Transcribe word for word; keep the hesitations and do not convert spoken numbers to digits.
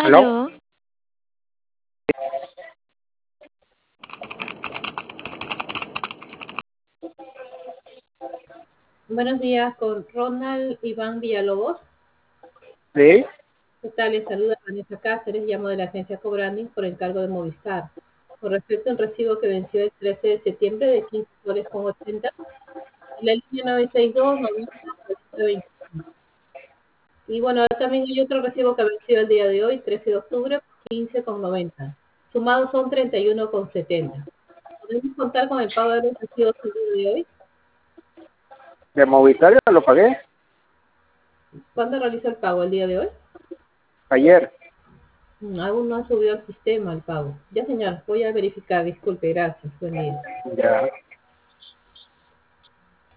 ¿Aló? Aló, Buenos días, con Ronald Iván Villalobos. Sí, ¿Qué tal? Les saluda Vanessa Cáceres, llamo de la agencia Cobranding por encargo de Movistar. Con respecto a un recibo que venció el trece de septiembre de quince soles con ochenta, en la línea nueve seis dos noventa veinticinco. Y bueno, también hay otro recibo que venció el día de hoy, trece de octubre, quince con noventa. Sumados son treinta y uno con setenta. ¿Podemos contar con el pago de los recibos el día de hoy? de Movistar ya lo pagué ¿Cuándo realizó el pago? ¿El día de hoy? ayer. Mm, Aún no ha subido al sistema el pago. Ya, señor, voy a verificar. Disculpe, gracias. Buen día. Ya.